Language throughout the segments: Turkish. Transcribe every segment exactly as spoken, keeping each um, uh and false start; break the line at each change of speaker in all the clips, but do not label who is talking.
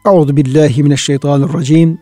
Euzu billahi mineşşeytanirracim.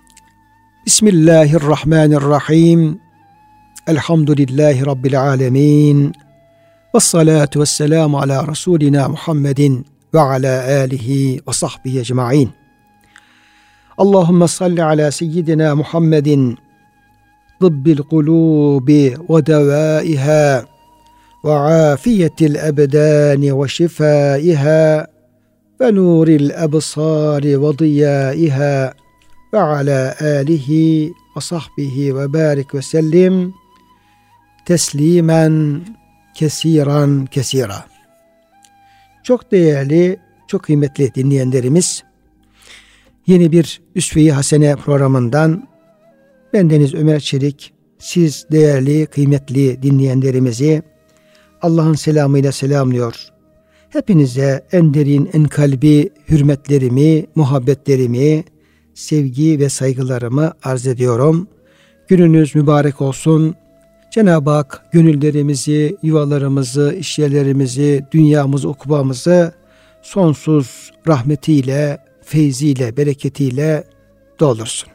Bismillahirrahmanirrahim. Elhamdülillahi rabbil alamin. Ves salatu vesselamu ala rasulina Muhammedin ve ala alihi ve sahbihi ecmaîn. Allahumme salli ala seyyidina Muhammedin tıbbil kulubi ve devâiha ve afiyetil ebdâni ve şifâiha ve nuril ebsâri ve diyâiha ve ala âlihi ve sahbihi ve bârik ve sellim teslimen kesiran kesira. Çok değerli, çok kıymetli dinleyenlerimiz, yeni bir Üsve-i Hasene programından bendeniz Ömer Çelik, siz değerli, kıymetli dinleyenlerimizi Allah'ın selamıyla selamlıyor. Hepinize en derin, en kalbi hürmetlerimi, muhabbetlerimi, sevgi ve saygılarımı arz ediyorum. Gününüz mübarek olsun. Cenab-ı Hak gönüllerimizi, yuvalarımızı, işyerlerimizi, dünyamızı, ukubamızı sonsuz rahmetiyle, feyziyle, bereketiyle doldursun.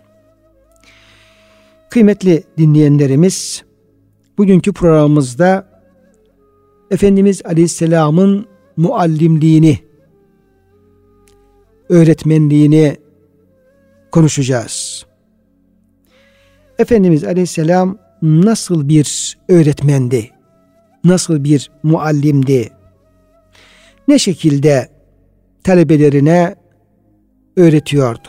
Kıymetli dinleyenlerimiz, bugünkü programımızda Efendimiz Aleyhisselam'ın muallimliğini, öğretmenliğini konuşacağız. Efendimiz Aleyhisselam nasıl bir öğretmendi? Nasıl bir muallimdi? Ne şekilde talebelerine öğretiyordu?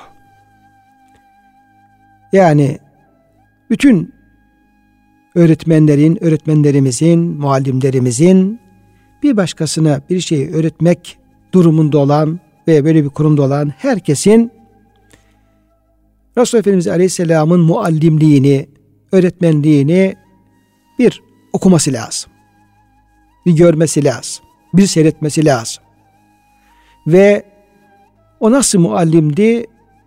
Yani bütün öğretmenlerin, öğretmenlerimizin, muallimlerimizin bir başkasına bir şeyi öğretmek durumunda olan ve böyle bir kurumda olan herkesin Resulullah Efendimiz Aleyhisselam'ın muallimliğini, öğretmenliğini bir okuması lazım. Bir görmesi lazım. Bir seyretmesi lazım. Ve o nasıl muallimdi?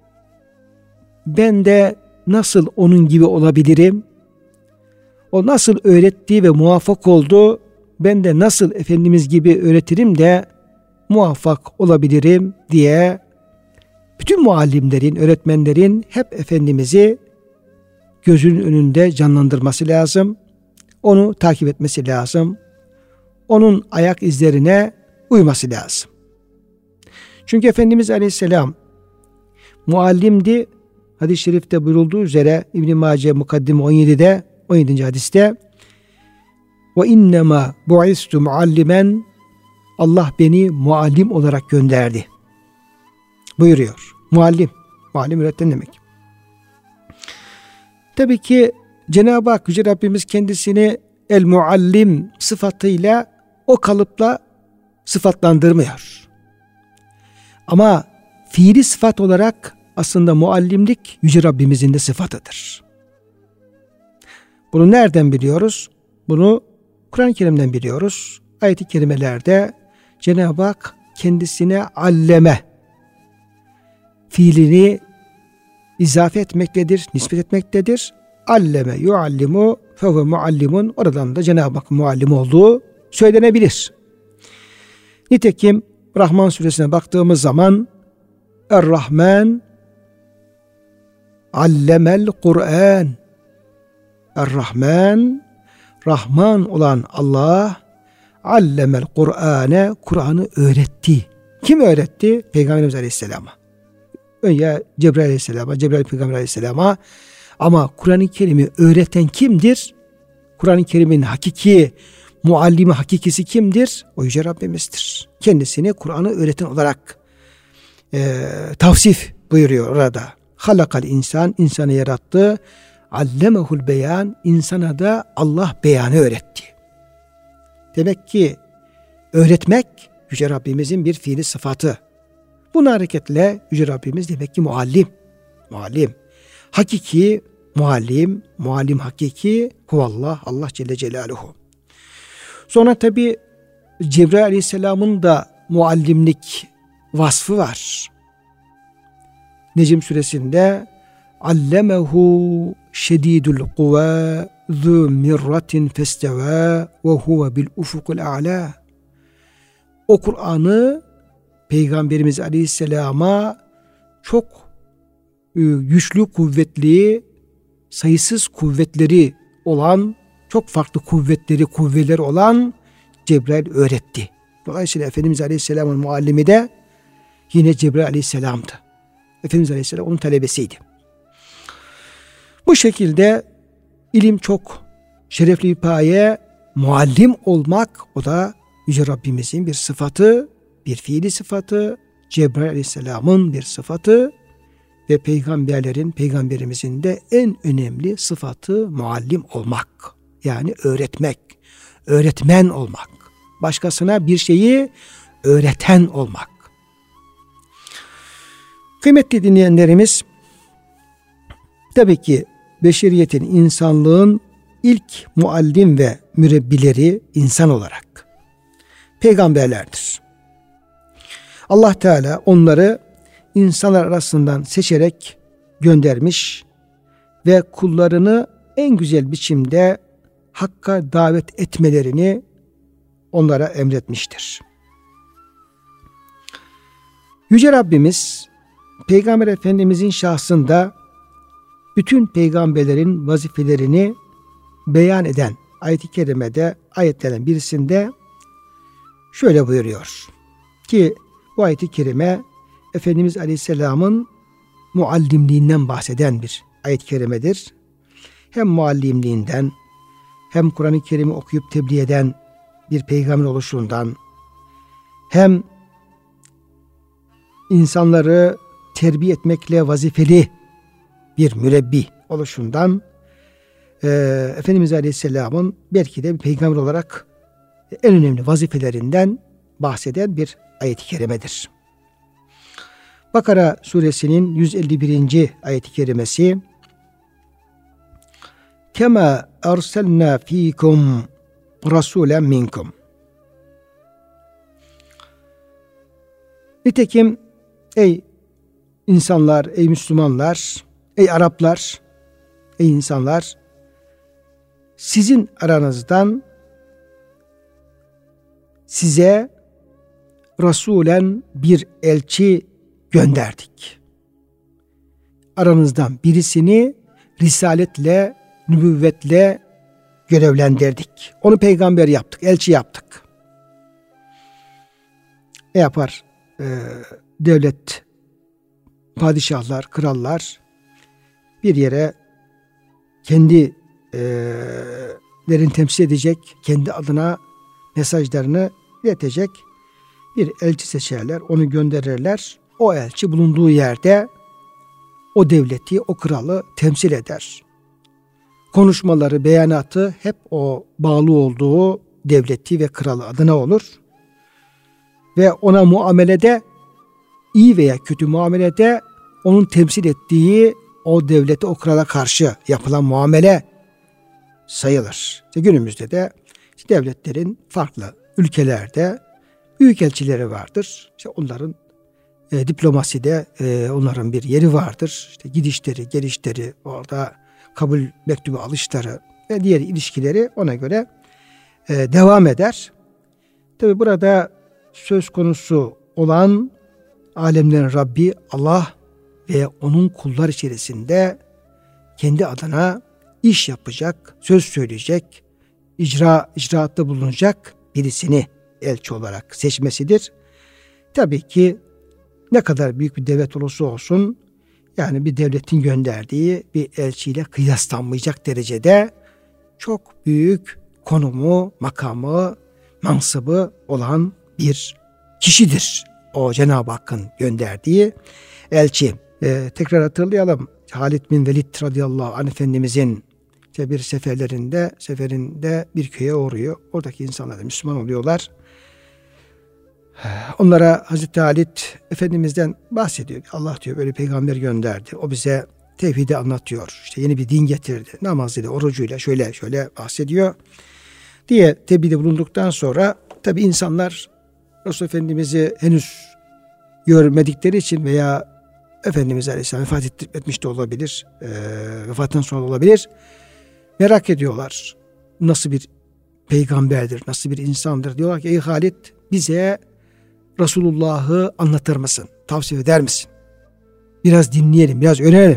Ben de nasıl onun gibi olabilirim? O nasıl öğretti ve muvaffak oldu? Ben de nasıl Efendimiz gibi öğretirim de muvaffak olabilirim diye bütün muallimlerin, öğretmenlerin hep Efendimiz'i gözünün önünde canlandırması lazım. Onu takip etmesi lazım. Onun ayak izlerine uyması lazım. Çünkü Efendimiz Aleyhisselam muallimdi. Hadis-i şerifte buyurulduğu üzere İbn-i Mace Mukaddime on yedide on yedinci hadiste ve innema bu'istu muallimen, Allah beni muallim olarak gönderdi buyuruyor. Muallim, muallim öğretmen demek. Tabii ki Cenab-ı Hak Yüce Rabbimiz kendisini el muallim sıfatıyla o kalıpla sıfatlandırmıyor. Ama fiili sıfat olarak aslında muallimlik Yüce Rabbimizin de sıfatıdır. Bunu nereden biliyoruz? Bunu Kur'an-ı Kerim'den biliyoruz. Ayet-i kerimelerde Cenab-ı Hak kendisine alleme fiilini izafe etmektedir, nispet etmektedir. Alleme yuallimu fehuve muallimun, oradan da Cenab-ı Hak muallim olduğu söylenebilir. Nitekim Rahman suresine baktığımız zaman Er-Rahman allemel Kur'an, Er-Rahman, Rahman olan Allah allemel Kur'ane, Kur'an'ı öğretti. Kim öğretti? Peygamberimiz Aleyhisselam'a. Ya Cebrail Aleyhisselam'a, Cebrail Peygamber Aleyhisselam'a. Ama Kur'an-ı Kerim'i öğreten kimdir? Kur'an-ı Kerim'in hakiki muallimi, hakikisi kimdir? O Yüce Rabbimizdir. Kendisini Kur'an'ı öğreten olarak e, tavsif buyuruyor orada. Halakal insan, insanı yarattı. Allemehul beyan, insana da Allah beyanı öğretti. Demek ki öğretmek Yüce Rabbimizin bir fiili sıfatı. Buna hareketle Yüce Rabbimiz demek ki muallim. Muallim. Hakiki muallim, muallim hakiki huvallah, Allah Celle Celaluhu. Sonra tabi Cebrail Aleyhisselam'ın da muallimlik vasfı var. Necm suresinde Allemehu şedidul kuvve zü mirratin festeve ve huve bil ufukul a'la. O Kur'an'ı Peygamberimiz Aleyhisselam'a çok e, güçlü, kuvvetli, sayısız kuvvetleri olan, çok farklı kuvvetleri, kuvveleri olan Cebrail öğretti. Dolayısıyla Efendimiz Aleyhisselam'ın muallimi de yine Cebrail Aleyhisselam'dı. Efendimiz Aleyhisselam onun talebesiydi. Bu şekilde ilim çok şerefli bir paye, muallim olmak o da Yüce Rabbimizin bir sıfatı, bir fiili sıfatı, Cebrail Aleyhisselam'ın bir sıfatı ve peygamberlerin, peygamberimizin de en önemli sıfatı muallim olmak. Yani öğretmek, öğretmen olmak. Başkasına bir şeyi öğreten olmak. Kıymetli dinleyenlerimiz, tabii ki beşeriyetin, insanlığın ilk muallim ve mürebbileri insan olarak peygamberlerdir. Allah Teala onları insanlar arasından seçerek göndermiş ve kullarını en güzel biçimde hakka davet etmelerini onlara emretmiştir. Yüce Rabbimiz Peygamber Efendimizin şahsında bütün peygamberlerin vazifelerini beyan eden ayet-i kerimede, ayetlerin birisinde şöyle buyuruyor ki bu ayet-i kerime Efendimiz Aleyhisselam'ın muallimliğinden bahseden bir ayet-i kerimedir. Hem muallimliğinden hem Kur'an-ı Kerim'i okuyup tebliğ eden bir peygamber oluşundan hem insanları terbiye etmekle vazifeli bir mürebbi oluşundan e, Efendimiz Aleyhisselam'ın belki de bir peygamber olarak en önemli vazifelerinden bahseden bir ayet-i kerimedir. Bakara suresinin yüz elli birinci ayet-i kerimesi Kema erselna fikum rasulen minkum. Nitekim ey insanlar, ey Müslümanlar, ey Araplar, ey insanlar, sizin aranızdan size rasulen bir elçi gönderdik. Aranızdan birisini risaletle, nübüvvetle görevlendirdik. Onu peygamber yaptık, elçi yaptık. Ne yapar? Ee, devlet, padişahlar, krallar bir yere kendilerini temsil edecek, kendi adına mesajlarını iletecek bir elçi seçerler, onu gönderirler. O elçi bulunduğu yerde o devleti, o kralı temsil eder. Konuşmaları, beyanatı hep o bağlı olduğu devleti ve kralı adına olur. Ve ona muamelede, iyi veya kötü muamelede onun temsil ettiği o devlete, o krala karşı yapılan muamele sayılır. İşte günümüzde de işte devletlerin farklı ülkelerde büyükelçileri vardır. İşte onların e, diplomaside e, onların bir yeri vardır. İşte gidişleri, gelişleri, orada kabul mektubu alışları ve diğer ilişkileri ona göre e, devam eder. Tabi burada söz konusu olan alemlerin Rabbi Allah ve onun kullar içerisinde kendi adına iş yapacak, söz söyleyecek, icra icraatta bulunacak birisini elçi olarak seçmesidir. Tabii ki ne kadar büyük bir devlet olursa olsun, yani bir devletin gönderdiği bir elçiyle kıyaslanmayacak derecede çok büyük konumu, makamı, mansıbı olan bir kişidir o Cenab-ı Hakk'ın gönderdiği elçi. Ee, tekrar hatırlayalım. Halid bin Velid radıyallahu anh Efendimizin işte bir seferlerinde seferinde bir köye uğruyor. Oradaki insanlar da Müslüman oluyorlar. Onlara Hazreti Halid Efendimiz'den bahsediyor. Allah diyor böyle peygamber gönderdi. O bize tevhidi anlatıyor. İşte yeni bir din getirdi. Namazıyla, orucuyla şöyle şöyle bahsediyor diye tebliğde bulunduktan sonra tabi insanlar Resul Efendimiz'i henüz görmedikleri için veya Efendimiz Aleyhisselam vefat etmiş de olabilir, e, vefattan sonra da olabilir, merak ediyorlar. Nasıl bir peygamberdir, nasıl bir insandır? Diyorlar ki ey Halid bize Resulullah'ı anlatır mısın? Tavsiye eder misin? Biraz dinleyelim, biraz öğrenelim.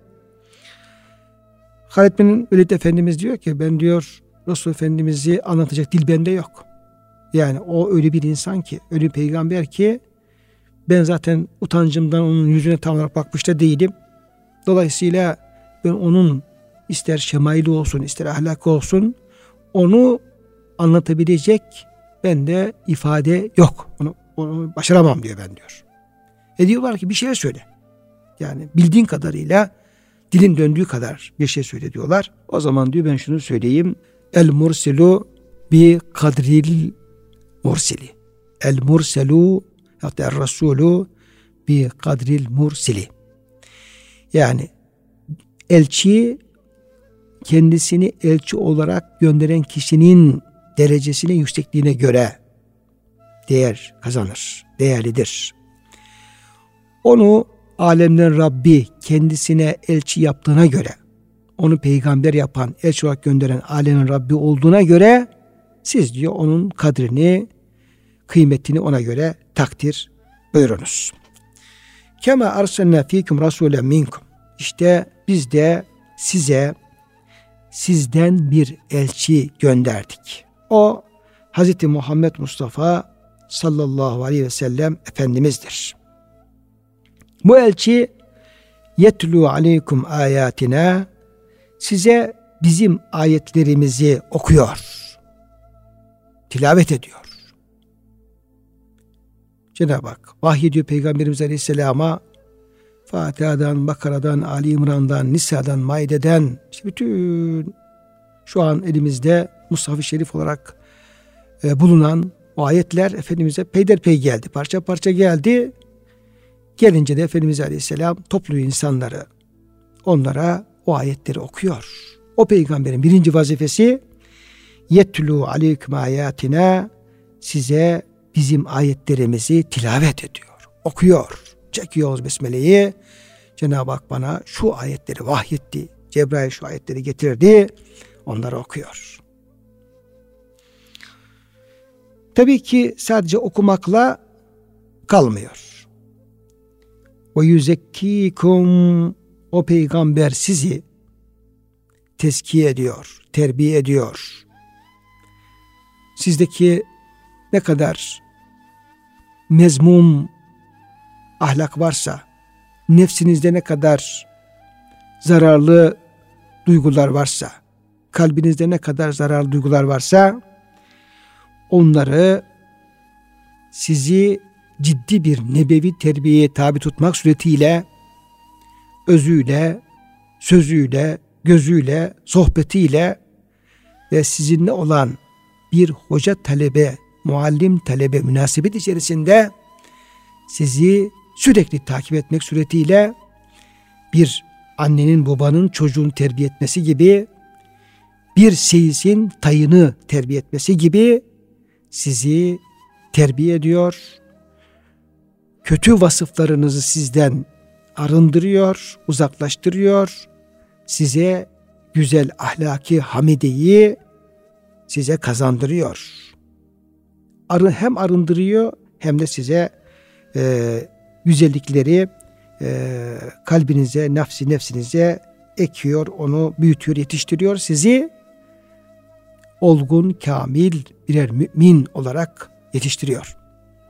Halid bin Velid Efendimiz diyor ki ben diyor Resul Efendimiz'i anlatacak dil bende yok. Yani o öyle bir insan ki, öyle bir peygamber ki ben zaten utancımdan onun yüzüne tam olarak bakmış da değilim. Dolayısıyla ben onun ister şemaili olsun, ister ahlakı olsun onu anlatabilecek bende ifade yok. Onu, onu başaramam diyor ben diyor. E diyorlar ki bir şey söyle. Yani bildiğin kadarıyla dilin döndüğü kadar bir şey söyle diyorlar. O zaman diyor ben şunu söyleyeyim. El murselu bi kadril mursili. El murselu hatta el rasulu bi kadril mursili. Yani elçi kendisini elçi olarak gönderen kişinin derecesine, yüksekliğine göre değer kazanır, değerlidir. Onu alemden Rabbi kendisine elçi yaptığına göre, onu peygamber yapan, elçi olarak gönderen alemin Rabbi olduğuna göre siz diyor onun kadrini, kıymetini ona göre takdir buyurunuz. Kema arsalna fikum rasulen minkum. İşte biz de size sizden bir elçi gönderdik. O Hz. Muhammed Mustafa sallallahu aleyhi ve sellem Efendimiz'dir. Bu elçi yetlu aleykum ayatina, size bizim ayetlerimizi okuyor, tilavet ediyor. Cenab-ı Hak vahyediyor Peygamberimiz Aleyhisselam'a Fatiha'dan, Bakara'dan, Ali İmran'dan, Nisa'dan, Maide'den, işte bütün şu an elimizde Mushaf-ı Şerif olarak e, bulunan o ayetler Efendimiz'e peyderpey geldi. Parça parça geldi. Gelince de Efendimiz Aleyhisselam topluyor insanları. Onlara o ayetleri okuyor. O peygamberin birinci vazifesi yetlu aleyküm ayatina, size bizim ayetlerimizi tilavet ediyor, okuyor. Çekiyoruz besmeleyi. Cenab-ı Hak bana şu ayetleri vahyetti. Cebrail şu ayetleri getirdi. Onları okuyor. Tabii ki sadece okumakla kalmıyor. Ve yüzekkikum, o peygamber sizi tezkiye ediyor, terbiye ediyor. Sizdeki ne kadar mezmum ahlak varsa, nefsinizde ne kadar zararlı duygular varsa, kalbinizde ne kadar zararlı duygular varsa, onları sizi ciddi bir nebevi terbiyeye tabi tutmak suretiyle, özüyle, sözüyle, gözüyle, sohbetiyle ve sizinle olan bir hoca talebe, muallim talebe münasebet içerisinde sizi sürekli takip etmek suretiyle bir annenin babanın çocuğunu terbiye etmesi gibi, bir seyisin tayını terbiye etmesi gibi sizi terbiye ediyor. Kötü vasıflarınızı sizden arındırıyor, uzaklaştırıyor. Size güzel ahlaki hamideyi size kazandırıyor. Arı hem arındırıyor hem de size e, güzellikleri e, kalbinize, nefsi nefsinize ekiyor, onu büyütüyor, yetiştiriyor. Sizi olgun, kamil birer mümin olarak yetiştiriyor.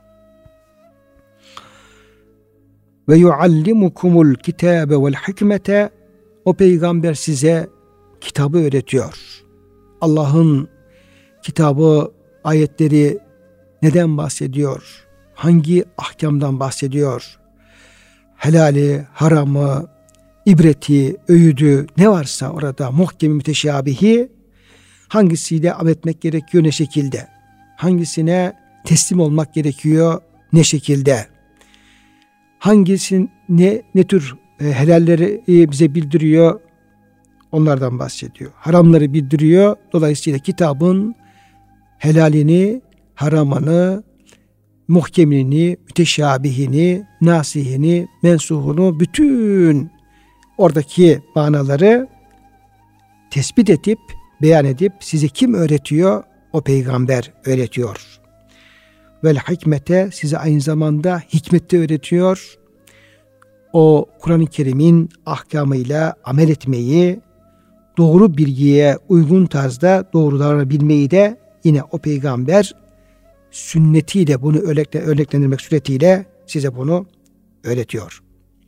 Ve yuallimukumul kitabe vel hikmete, o peygamber size kitabı öğretiyor. Allah'ın kitabı, ayetleri neden bahsediyor? Hangi ahkamdan bahsediyor? Helali, haramı, ibreti, öğüdü ne varsa orada muhkem-i müteşabihi, hangisiyle amel etmek gerekiyor ne şekilde? Hangisine teslim olmak gerekiyor ne şekilde? Hangisinin ne, ne tür e, helalleri e, bize bildiriyor? Onlardan bahsediyor. Haramları bildiriyor. Dolayısıyla kitabın helalini, haramını, muhkemini, müteşabihini, nasihini, mensuhunu, bütün oradaki manaları tespit edip, beyan edip size kim öğretiyor? O peygamber öğretiyor. Vel hikmete, size aynı zamanda hikmette öğretiyor. o Kur'an-ı Kerim'in ahkamıyla amel etmeyi, doğru bilgiye uygun tarzda doğrulanabilmeyi de yine o peygamber sünnetiyle bunu örnekle, örneklendirmek suretiyle size bunu öğretiyor.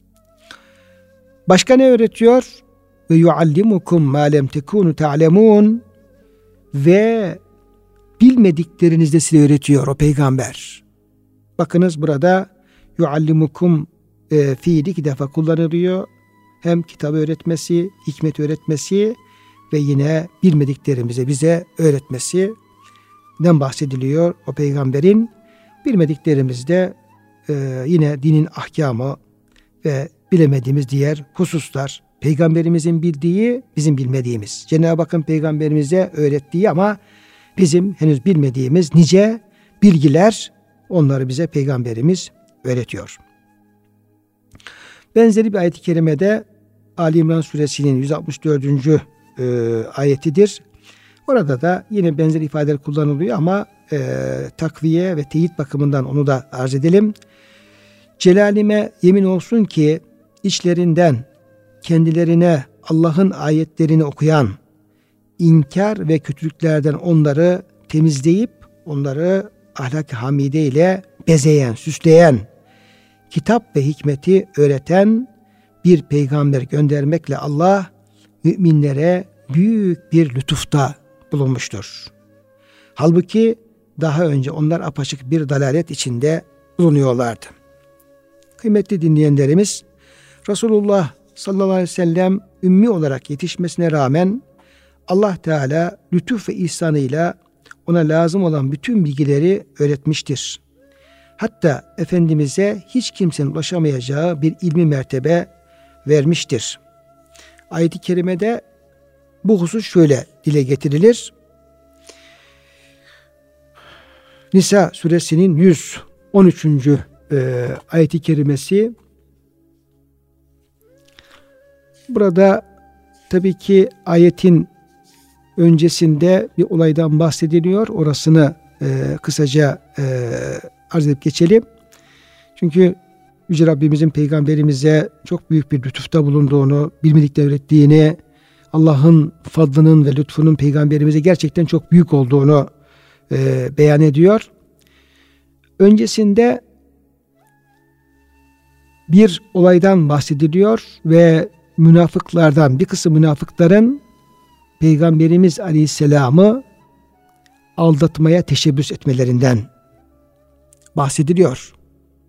Başka ne öğretiyor? Ve yuallimukum ma lem tekunu ta'lemun, ve bilmediklerinizi de size öğretiyor o peygamber. Bakınız burada yuallimukum e, fiili iki defa kullanılıyor. Hem kitabı öğretmesi, hikmet öğretmesi ve yine bilmediklerimize bize öğretmesinden bahsediliyor o peygamberin. Bilmediklerimizde e, yine dinin ahkamı ve bilemediğimiz diğer hususlar. Peygamberimizin bildiği, bizim bilmediğimiz. Cenab-ı Hakk'ın peygamberimize öğrettiği ama bizim henüz bilmediğimiz nice bilgiler, onları bize peygamberimiz öğretiyor. Benzeri bir ayet-i kerimede Ali İmran suresinin yüz altmış dördüncü E, ayetidir. Orada da yine benzer ifadeler kullanılıyor ama e, takviye ve teyit bakımından onu da arz edelim. Celalime yemin olsun ki içlerinden kendilerine Allah'ın ayetlerini okuyan, inkar ve kötülüklerden onları temizleyip onları ahlak-ı hamide ile bezeyen, süsleyen, kitap ve hikmeti öğreten bir peygamber göndermekle Allah müminlere büyük bir lütufta bulunmuştur. Halbuki daha önce onlar apaçık bir dalalet içinde bulunuyorlardı. Kıymetli dinleyenlerimiz, Resulullah sallallahu aleyhi ve sellem ümmi olarak yetişmesine rağmen Allah Teala lütuf ve ihsanıyla ona lazım olan bütün bilgileri öğretmiştir. Hatta Efendimiz'e hiç kimsenin ulaşamayacağı bir ilmi mertebe vermiştir. Ayet-i kerimede bu husus şöyle dile getirilir. Nisa suresinin yüz on üçüncü E, ayet-i kerimesi. Burada tabii ki ayetin öncesinde bir olaydan bahsediliyor. Orasını e, kısaca e, arz edip geçelim. Çünkü Yüce Rabbimizin peygamberimize çok büyük bir lütufta bulunduğunu, bilmedikleri öğrettiğini, Allah'ın fadlının ve lütfunun peygamberimize gerçekten çok büyük olduğunu e, beyan ediyor. Öncesinde bir olaydan bahsediliyor ve münafıklardan, bir kısım münafıkların Peygamberimiz Aleyhisselam'ı aldatmaya teşebbüs etmelerinden bahsediliyor.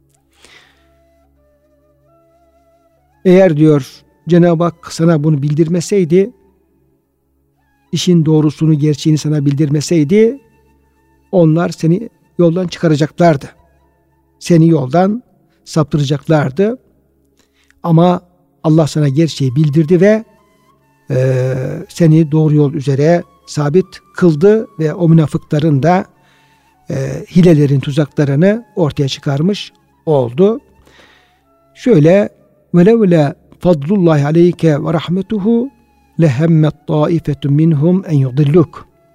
Eğer diyor Cenab-ı Hak sana bunu bildirmeseydi, işin doğrusunu, gerçeğini sana bildirmeseydi, onlar seni yoldan çıkaracaklardı. Seni yoldan saptıracaklardı. Ama Allah sana gerçeği bildirdi ve e, seni doğru yol üzere sabit kıldı ve o münafıkların da e, hilelerin, tuzaklarını ortaya çıkarmış oldu. Şöyle وَلَوْلَا فَضْلُ اللّٰهِ عَلَيْكَ وَرَحْمَتُهُ لَهَمَّتْ طَائِفَةٌ مِّنْهُمْ اَنْ يُضِلُّكَ.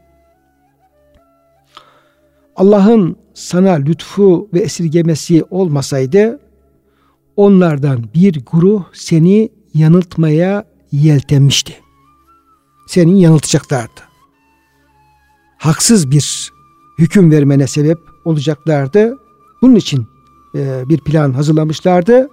Allah'ın sana lütfu ve esirgemesi olmasaydı onlardan bir güruh seni yanıltmaya yeltenmişti. Seni yanıltacaklardı. Haksız bir hüküm vermene sebep olacaklardı. Bunun için e, bir plan hazırlamışlardı.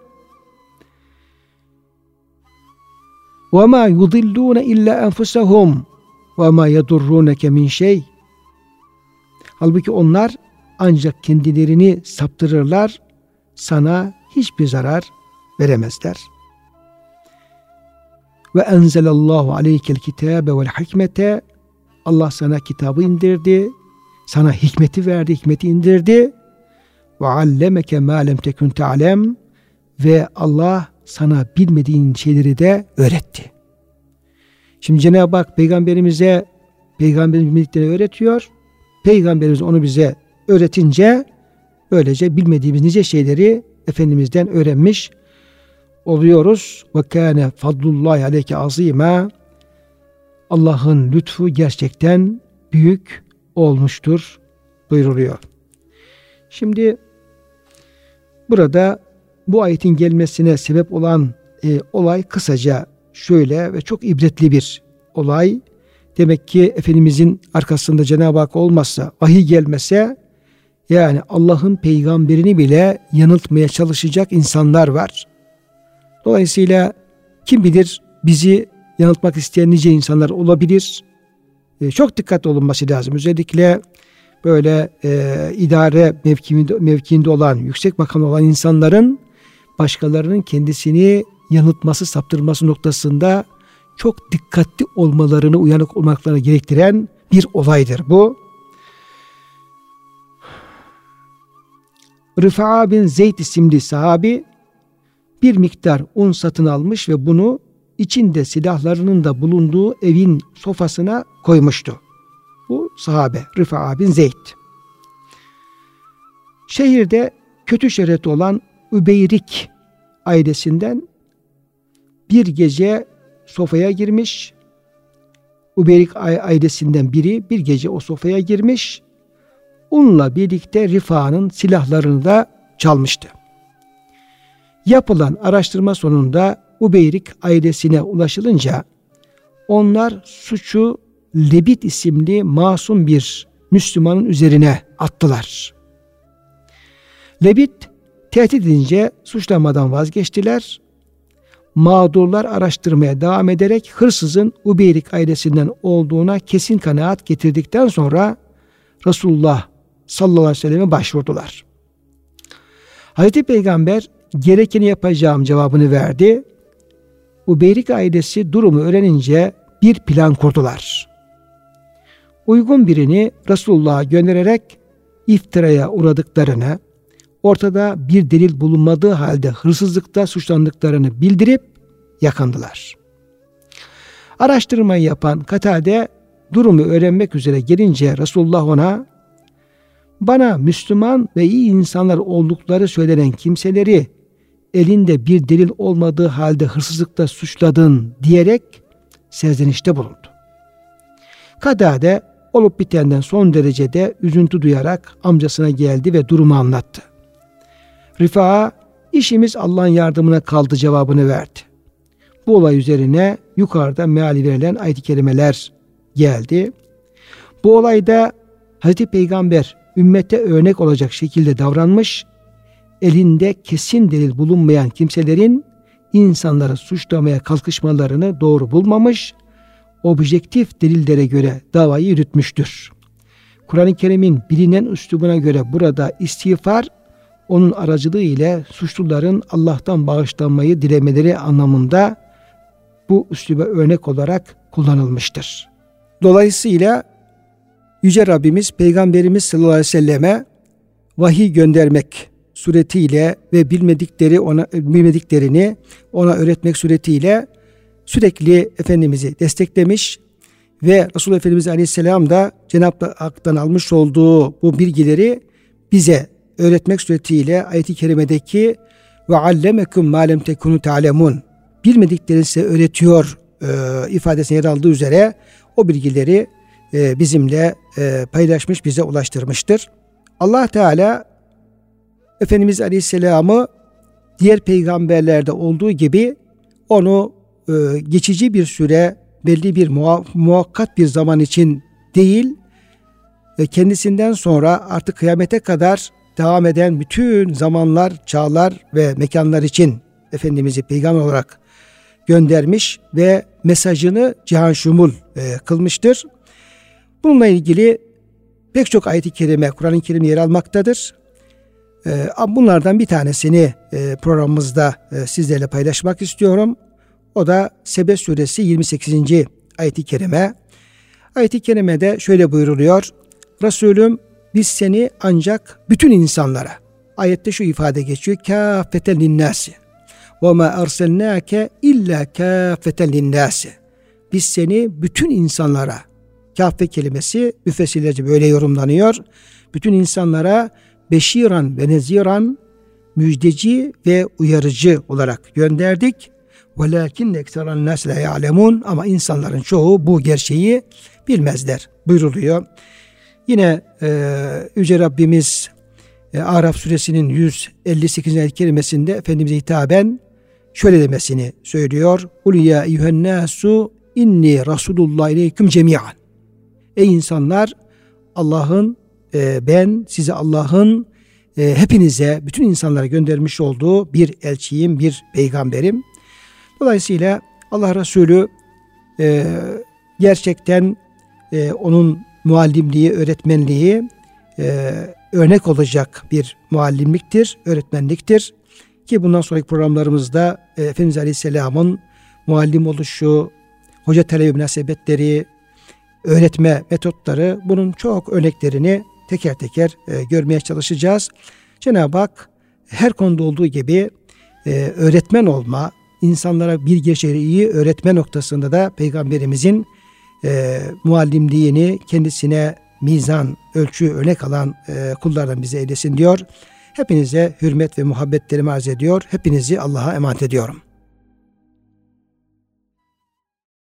وَمَا يُضِلُّونَ إِلَّا أَنفُسَهُمْ وَمَا يَضُرُّونَكَ مِنْ شَيْءٍ. Halbuki onlar ancak kendilerini saptırırlar, sana hiçbir zarar veremezler. Ve enzelallahu aleykel kitabe vel hikmete. Allah sana kitabı indirdi, sana hikmeti verdi, hikmeti indirdi. Ve allemeke ma lem tekun ta'lem. Ve Allah sana bilmediğin şeyleri de öğretti. Şimdi Cenab-ı Hak peygamberimize peygamberin bilmediklerini öğretiyor. Peygamberimiz onu bize öğretince böylece bilmediğimiz nice şeyleri Efendimiz'den öğrenmiş oluyoruz. Ve kâne fadlullahi aleyke azîmâ. Allah'ın lütfu gerçekten büyük olmuştur buyuruluyor. Şimdi burada bu ayetin gelmesine sebep olan e, olay kısaca şöyle ve çok ibretli bir olay. Demek ki Efendimizin arkasında Cenab-ı Hak olmazsa, vahiy gelmese, yani Allah'ın peygamberini bile yanıltmaya çalışacak insanlar var. Dolayısıyla kim bilir bizi yanıltmak isteyen nice insanlar olabilir. E, çok dikkatli olunması lazım. Özellikle böyle e, idare mevkiinde, mevkiinde olan, yüksek makamda olan insanların başkalarının kendisini yanıltması, saptırması noktasında çok dikkatli olmalarını, uyanık olmaklarını gerektiren bir olaydır bu. Rıfa'a bin Zeyd isimli sahabi bir miktar un satın almış ve bunu içinde silahlarının da bulunduğu evin sofasına koymuştu. Bu sahabe Rıfa'a bin Zeyd. Şehirde kötü şöhreti olan Übeyrik ailesinden bir gece sofaya girmiş. Übeyrik ailesinden biri bir gece o sofaya girmiş. Onunla birlikte Rifa'nın silahlarını da çalmıştı. Yapılan araştırma sonunda Übeyrik ailesine ulaşılınca onlar suçu Lebit isimli masum bir Müslümanın üzerine attılar. Lebit tehdit edince suçlamadan vazgeçtiler. Mağdurlar araştırmaya devam ederek hırsızın Übeyrik ailesinden olduğuna kesin kanaat getirdikten sonra Resulullah sallallahu aleyhi ve selleme başvurdular. Hazreti Peygamber gerekeni yapacağım cevabını verdi. Übeyrik ailesi durumu öğrenince bir plan kurdular. Uygun birini Resulullah'a göndererek iftiraya uğradıklarını, ortada bir delil bulunmadığı halde hırsızlıkta suçlandıklarını bildirip yakındılar. Araştırmayı yapan Katade durumu öğrenmek üzere gelince Resulullah ona, bana Müslüman ve iyi insanlar oldukları söylenen kimseleri elinde bir delil olmadığı halde hırsızlıkta suçladın diyerek serzenişte bulundu. Katade olup bitenden son derecede üzüntü duyarak amcasına geldi ve durumu anlattı. Rifa'a, işimiz Allah'ın yardımına kaldı cevabını verdi. Bu olay üzerine yukarıda meali verilen ayet-i kerimeler geldi. Bu olayda Hazreti Peygamber ümmete örnek olacak şekilde davranmış, elinde kesin delil bulunmayan kimselerin insanları suçlamaya kalkışmalarını doğru bulmamış, objektif delillere göre davayı yürütmüştür. Kur'an-ı Kerim'in bilinen üslubuna göre burada istiğfar, onun aracılığı ile suçluların Allah'tan bağışlanmayı dilemeleri anlamında bu üsluba örnek olarak kullanılmıştır. Dolayısıyla Yüce Rabbimiz Peygamberimiz sallallahu aleyhi ve selleme vahiy göndermek suretiyle ve bilmedikleri ona bilmediklerini ona öğretmek suretiyle sürekli Efendimiz'i desteklemiş ve Resulullah Efendimiz Aleyhisselam da Cenab-ı Hak'tan almış olduğu bu bilgileri bize öğretmek suretiyle ayet-i kerimedeki ve allemekum ma lem tekunu ta'lemun, bilmediklerini size öğretiyor e, ifadesine yer aldığı üzere o bilgileri e, bizimle e, paylaşmış, bize ulaştırmıştır. Allah Teala Efendimiz Aleyhisselam'ı diğer peygamberlerde olduğu gibi onu e, geçici bir süre, belli bir muha- muhakkat bir zaman için değil, e, kendisinden sonra artık kıyamete kadar devam eden bütün zamanlar, çağlar ve mekanlar için Efendimiz'i peygamber olarak göndermiş ve mesajını cihan şumul e, kılmıştır. Bununla ilgili pek çok ayet-i kerime Kur'an-ı Kerim yer almaktadır. E, bunlardan bir tanesini e, programımızda e, sizlerle paylaşmak istiyorum. O da Sebe suresi yirmi sekizinci ayet-i kerime. Ayet-i kerimede şöyle buyruluyor. Resulüm, biz seni ancak bütün insanlara, ayette şu ifade geçiyor, kâfeten linnâsi ve mâ erselnâke illâ kâfeten linnâsi. Biz seni bütün insanlara, kâfe kelimesi müfessirlerce böyle yorumlanıyor, bütün insanlara beşiran ve neziran, müjdeci ve uyarıcı olarak gönderdik. وَلَاكِنَّ اَكْسَرَ النَّاسِ لَا يَعْلَمُونَ, ama insanların çoğu bu gerçeği bilmezler buyruluyor. Yine e, Yüce Rabbimiz e, Araf suresinin yüz elli sekizinci ayet kerimesinde Efendimiz'e hitaben şöyle demesini söylüyor. Kul ya eyyühennâsu inni Rasulullah ileyküm cemi'an. Ey insanlar, Allah'ın e, ben size Allah'ın e, hepinize, bütün insanlara göndermiş olduğu bir elçiyim, bir peygamberim. Dolayısıyla Allah Resulü e, gerçekten e, onun muallimliği, öğretmenliği e, örnek olacak bir muallimliktir, öğretmenliktir. Ki bundan sonraki programlarımızda e, Efendimiz Aleyhisselam'ın muallim oluşu, hoca talebe münasebetleri, öğretme metotları, bunun çok örneklerini teker teker e, görmeye çalışacağız. Cenab-ı Hak her konuda olduğu gibi e, öğretmen olma, insanlara bir gerçeği öğretme noktasında da Peygamberimizin e, muallimliğini kendisine mizan, ölçü, örnek alan e, kullardan bize eylesin diyor. Hepinize hürmet ve muhabbetlerimi arz ediyor. Hepinizi Allah'a emanet ediyorum.